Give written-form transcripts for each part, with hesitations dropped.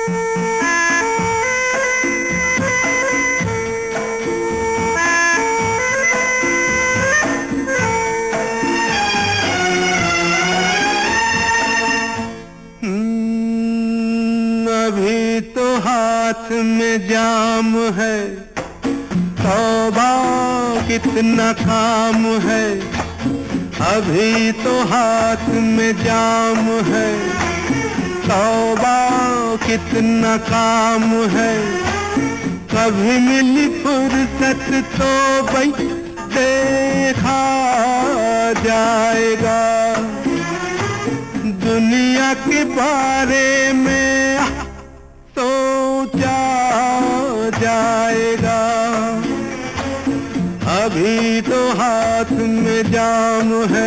अभी तो हाथ में जाम है, तौबा कितना काम है। अभी तो हाथ में जाम है, तौबा कितना काम है। कभी मिली फुर्सत तो भाई देखा जाएगा, दुनिया के बारे में सोचा जाएगा। अभी तो हाथ में जाम है।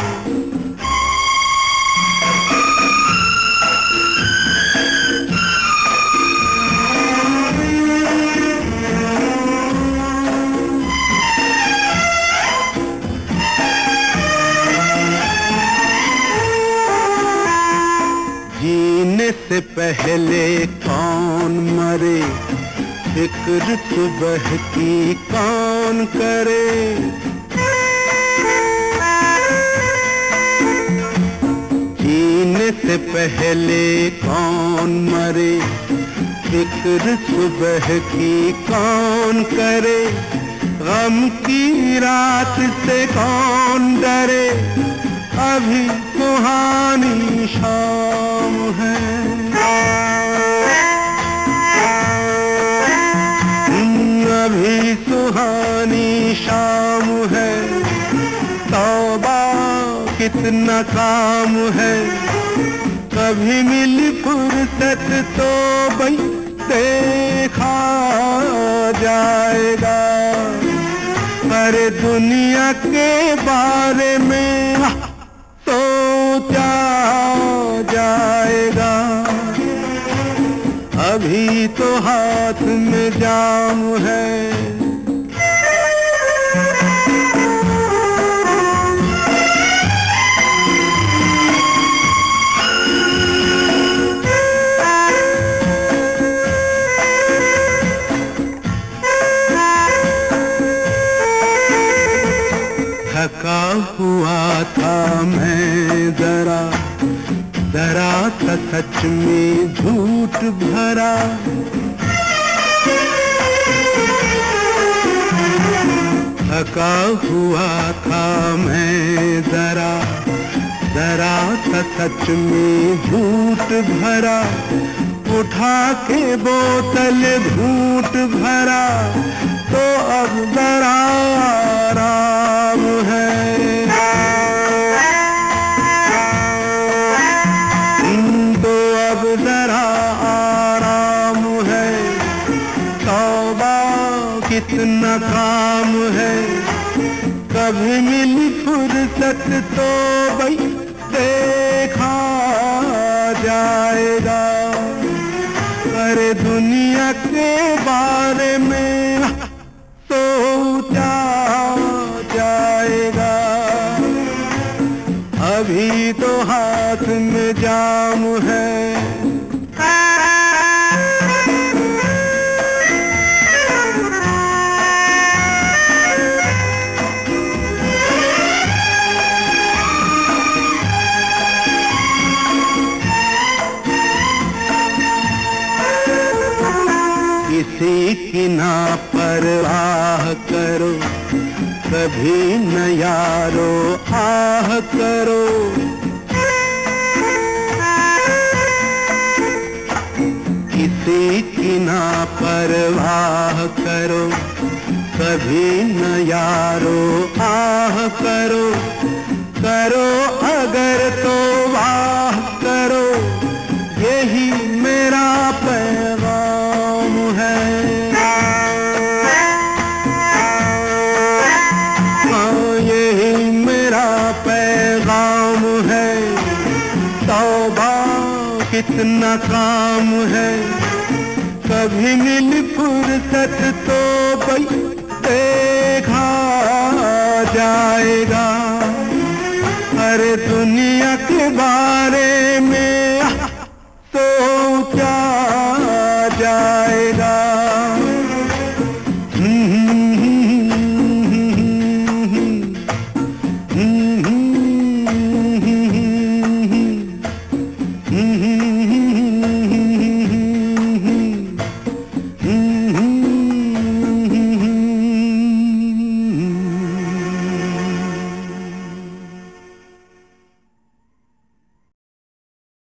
जीने से पहले कौन मरे, फिक्र सुबह की कौन करे। जीने से पहले कौन मरे, फिक्र सुबह की कौन करे। गम की रात से कौन डरे, अभी सुहानी शाम है। अभी सुहानी शाम है, तौबा कितना काम है। कभी मिली फुर्सत तो भाई देखा जाएगा। अरे दुनिया के बारे में सोचा जाएगा। अभी तो हाथ में जाम है। थका हुआ था मैं जरा, जरा सा सच में झूठ भरा। थका हुआ था मैं जरा, जरा सा सच में झूठ भरा। उठा के बोतल घूंट भरा, तो अब जरा आराम है। तो अब जरा आराम है। तौबा कितना काम है। कभी मिली फुर्सत तो भाई देखा जाएगा। अरे दुनिया के बारे में सोचा जाएगा। अभी तो हाथ में जाम है। किसी की ना परवाह करो, कभी न यारो आह करो। किसी की ना परवाह करो, कभी न यारो आह करो। करो अगर तो वाह करो, यही मेरा पैगाम है। हाँ यही मेरा पैगाम है। तौबा कितना काम है। कभी मिली फुर्सत तो भाई देखा जाएगा। अरे दुनिया के बारे में